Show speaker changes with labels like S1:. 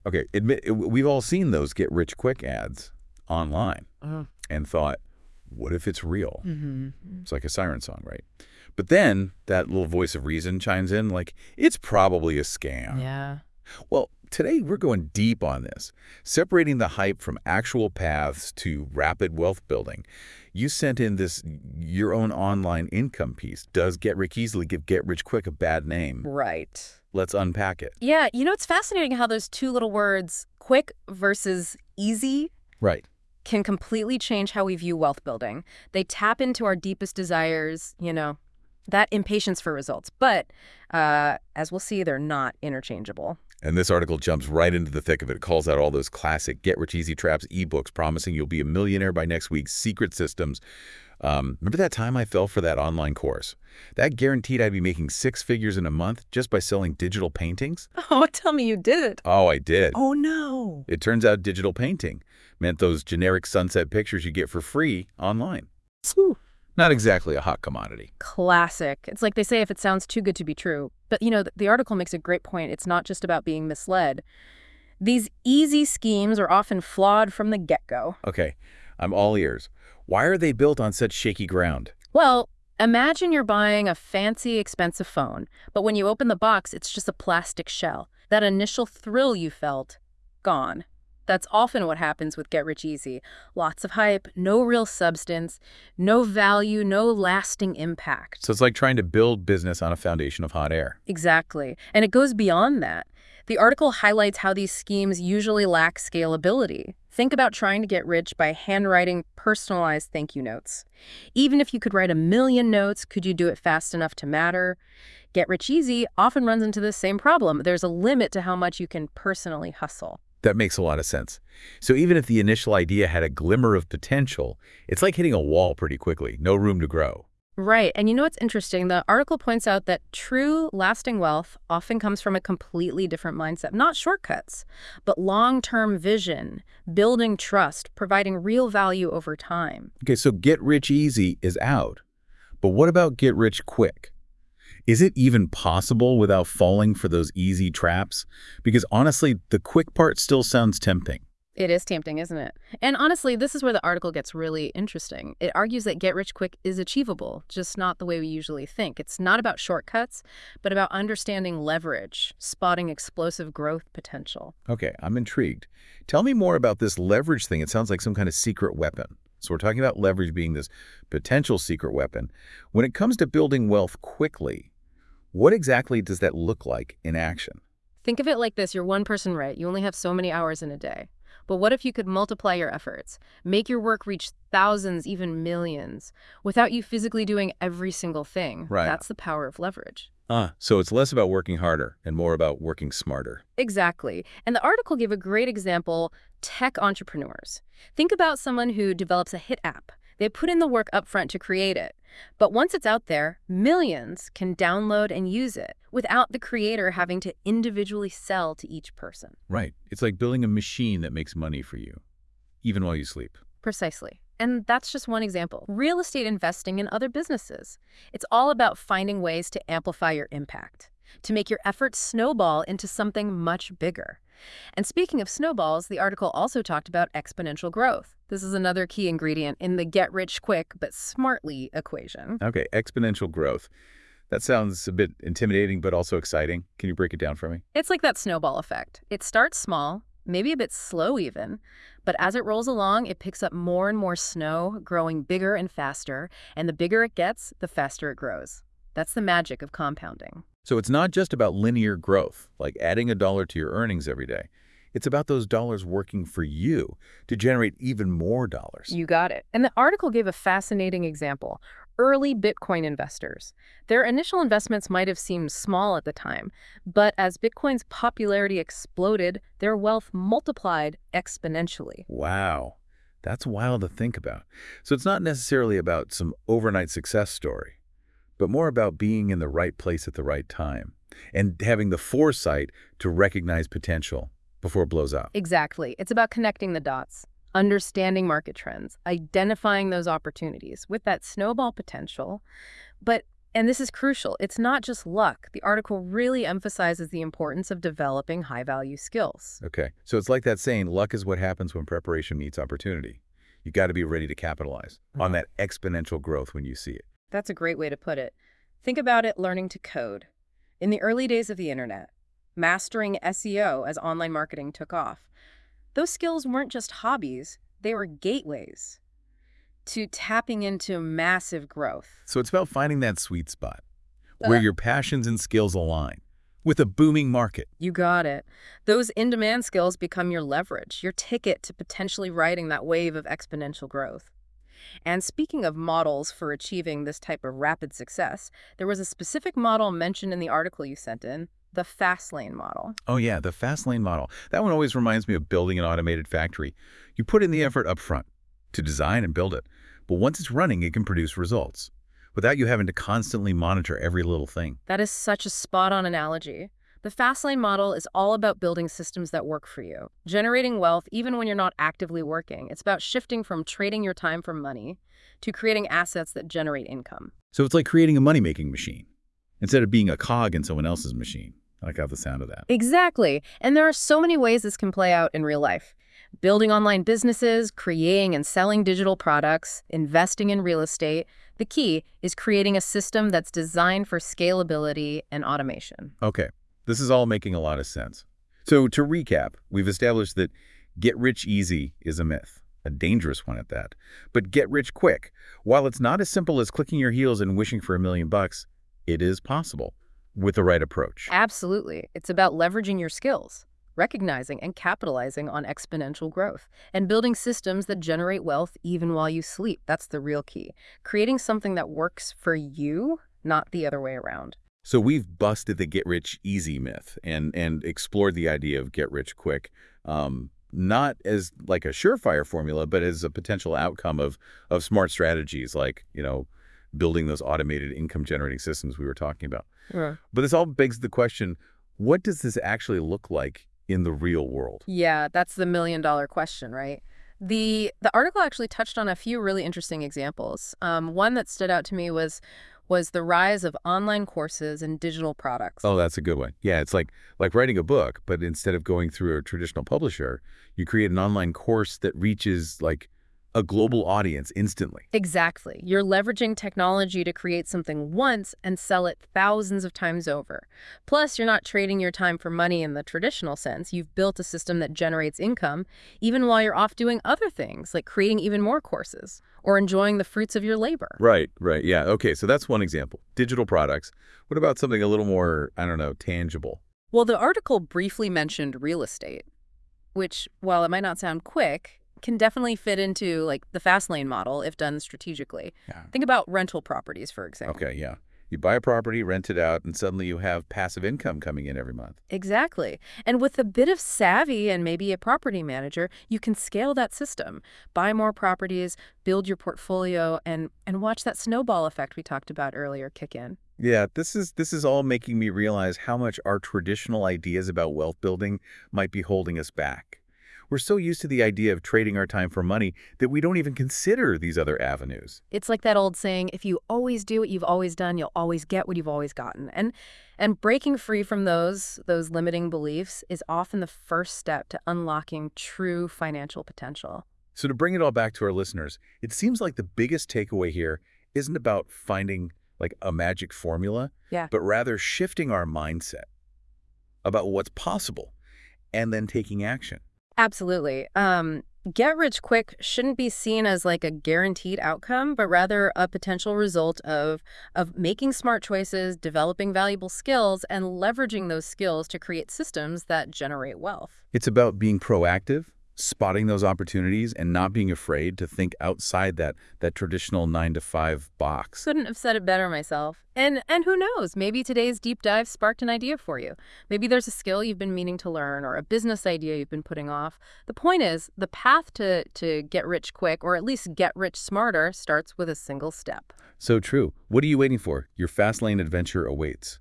S1: Okay, we've all seen those get rich quick ads online
S2: Uh,
S1: and thought, what if it's real?
S2: hmm
S1: It's like a siren song, right? But then that little voice of reason chimes in like, it's probably a scam.
S2: Yeah.
S1: Well, today we're going deep on this, separating the hype from actual paths to rapid wealth building. You sent in this your own online income piece. Does Get Rich Easily give Get Rich Quick a bad name?
S2: Right.
S1: Let's unpack it.
S2: Yeah, it's fascinating how those two little words, quick versus easy,
S1: Right.
S2: can completely change how we view wealth building. They tap into our deepest desires, that impatience for results. But as we'll see, they're not interchangeable.
S1: And this article jumps right into the thick of it. It calls out all those classic Get Rich Easy Traps ebooks promising you'll be a millionaire by next week, secret systems. Remember that time I fell for that online course? That guaranteed I'd be making 6 figures in a month just by selling digital paintings?
S2: Oh, tell me you did it.
S1: Oh, I did.
S2: Oh, no.
S1: It turns out digital painting meant those generic sunset pictures you get for free online.
S2: Phew.
S1: Not exactly a hot commodity.
S2: Classic. It's like they say if it sounds too good to be true. But, the article makes a great point. It's not just about being misled. These easy schemes are often flawed from the get-go.
S1: Okay, I'm all ears. Why are they built on such shaky ground?
S2: Well, imagine you're buying a fancy, expensive phone, but when you open the box, it's just a plastic shell. That initial thrill you felt, gone. That's often what happens with Get Rich Easy. Lots of hype, no real substance, no value, no lasting impact.
S1: So it's like trying to build business on a foundation of hot air.
S2: Exactly. And it goes beyond that. The article highlights how these schemes usually lack scalability. Think about trying to get rich by handwriting personalized thank you notes. Even if you could write 1,000,000 notes, could you do it fast enough to matter? Get Rich Easy often runs into this same problem. There's a limit to how much you can personally hustle.
S1: That makes a lot of sense. So even if the initial idea had a glimmer of potential, it's like hitting a wall pretty quickly, no room to grow.
S2: Right. And what's interesting? The article points out that true lasting wealth often comes from a completely different mindset, not shortcuts, but long-term vision, building trust, providing real value over time.
S1: Okay, so get rich easy is out. But what about get rich quick? Is it even possible without falling for those easy traps? Because honestly, the quick part still sounds tempting.
S2: It is tempting, isn't it? And honestly, this is where the article gets really interesting. It argues that get rich quick is achievable, just not the way we usually think. It's not about shortcuts, but about understanding leverage, spotting explosive growth potential.
S1: Okay, I'm intrigued. Tell me more about this leverage thing. It sounds like some kind of secret weapon. So we're talking about leverage being this potential secret weapon. When it comes to building wealth quickly, what exactly does that look like in action?
S2: Think of it like this. You're one person, right? You only have so many hours in a day. But what if you could multiply your efforts, make your work reach thousands, even millions, without you physically doing every single thing?
S1: Right.
S2: That's the power of leverage.
S1: So it's less about working harder and more about working smarter.
S2: Exactly. And the article gave a great example, tech entrepreneurs. Think about someone who develops a hit app. They put in the work upfront to create it. But once it's out there, millions can download and use it without the creator having to individually sell to each person.
S1: Right. It's like building a machine that makes money for you, even while you sleep.
S2: Precisely. And that's just one example. Real estate investing in other businesses. It's all about finding ways to amplify your impact, to make your efforts snowball into something much bigger. And speaking of snowballs, the article also talked about exponential growth. This is another key ingredient in the get rich quick but smartly equation.
S1: Okay, exponential growth. That sounds a bit intimidating, but also exciting. Can you break it down for me?
S2: It's like that snowball effect. It starts small, maybe a bit slow even, but as it rolls along, it picks up more and more snow, growing bigger and faster, and the bigger it gets, the faster it grows. That's the magic of compounding.
S1: So it's not just about linear growth, like adding a dollar to your earnings every day. It's about those dollars working for you to generate even more dollars.
S2: You got it. And the article gave a fascinating example. Early Bitcoin investors. Their initial investments might have seemed small at the time, but as Bitcoin's popularity exploded, their wealth multiplied exponentially.
S1: Wow, that's wild to think about. So it's not necessarily about some overnight success story, but more about being in the right place at the right time and having the foresight to recognize potential before it blows up.
S2: Exactly. It's about connecting the dots, understanding market trends, identifying those opportunities with that snowball potential. But And this is crucial. It's not just luck. The article really emphasizes the importance of developing high-value skills.
S1: Okay, so it's like that saying, luck is what happens when preparation meets opportunity. You got to be ready to capitalize on that exponential growth when you see it.
S2: That's a great way to put it. Think about it learning to code. In the early days of the internet, mastering SEO as online marketing took off, those skills weren't just hobbies, they were gateways to tapping into massive growth.
S1: So it's about finding that sweet spot where your passions and skills align with a booming market.
S2: You got it. Those in-demand skills become your leverage, your ticket to potentially riding that wave of exponential growth. And speaking of models for achieving this type of rapid success, there was a specific model mentioned in the article you sent in, the Fastlane model.
S1: Oh yeah, the fast lane model. That one always reminds me of building an automated factory. You put in the effort up front to design and build it, but once it's running, it can produce results without you having to constantly monitor every little thing.
S2: That is such a spot-on analogy. The Fastlane model is all about building systems that work for you, generating wealth even when you're not actively working. It's about shifting from trading your time for money to creating assets that generate income.
S1: So it's like creating a money-making machine instead of being a cog in someone else's machine. I like how the sound of that.
S2: Exactly. And there are so many ways this can play out in real life. Building online businesses, creating and selling digital products, investing in real estate. The key is creating a system that's designed for scalability and automation.
S1: Okay, this is all making a lot of sense. So to recap, we've established that get rich easy is a myth, a dangerous one at that. But get rich quick, while it's not as simple as clicking your heels and wishing for $1 million, it is possible with the right approach.
S2: Absolutely. It's about leveraging your skills, recognizing and capitalizing on exponential growth, and building systems that generate wealth even while you sleep. That's the real key. Creating something that works for you, not the other way around.
S1: So we've busted the get rich easy myth and explored the idea of get rich quick, not as like a surefire formula, but as a potential outcome of smart strategies like, building those automated income generating systems we were talking about.
S2: Yeah.
S1: But this all begs the question, what does this actually look like in the real world?
S2: Yeah, that's the million-dollar question, right? The article actually touched on a few really interesting examples. One that stood out to me was the rise of online courses and digital products.
S1: Oh, that's a good one. Yeah, it's like writing a book, but instead of going through a traditional publisher, you create an online course that reaches like a global audience instantly.
S2: Exactly. You're leveraging technology to create something once and sell it thousands of times over. Plus, you're not trading your time for money in the traditional sense. You've built a system that generates income even while you're off doing other things, like creating even more courses or enjoying the fruits of your labor.
S1: Right. Yeah. Okay, so that's one example. Digital products. What about something a little more, I don't know, tangible?
S2: Well, the article briefly mentioned real estate, which, while it might not sound quick, can definitely fit into like the Fastlane model if done strategically.
S1: Yeah.
S2: Think about rental properties, for example.
S1: Okay, yeah. You buy a property, rent it out, and suddenly you have passive income coming in every month.
S2: Exactly. And with a bit of savvy and maybe a property manager, you can scale that system, buy more properties, build your portfolio, and watch that snowball effect we talked about earlier kick in.
S1: Yeah, this is all making me realize how much our traditional ideas about wealth building might be holding us back. We're so used to the idea of trading our time for money that we don't even consider these other avenues.
S2: It's like that old saying, if you always do what you've always done, you'll always get what you've always gotten. And breaking free from those limiting beliefs is often the first step to unlocking true financial potential.
S1: So to bring it all back to our listeners, it seems like the biggest takeaway here isn't about finding like a magic formula, but rather shifting our mindset about what's possible and then taking action.
S2: Absolutely. Get rich quick shouldn't be seen as like a guaranteed outcome, but rather a potential result of making smart choices, developing valuable skills, and leveraging those skills to create systems that generate wealth.
S1: It's about being proactive, spotting those opportunities, and not being afraid to think outside that traditional 9-to-5 box.
S2: Couldn't have said it better myself. And who knows, maybe today's deep dive sparked an idea for you. Maybe there's a skill you've been meaning to learn or a business idea you've been putting off. The point is, the path to get rich quick, or at least get rich smarter, starts with a single step.
S1: So true. What are you waiting for? Your fast lane adventure awaits.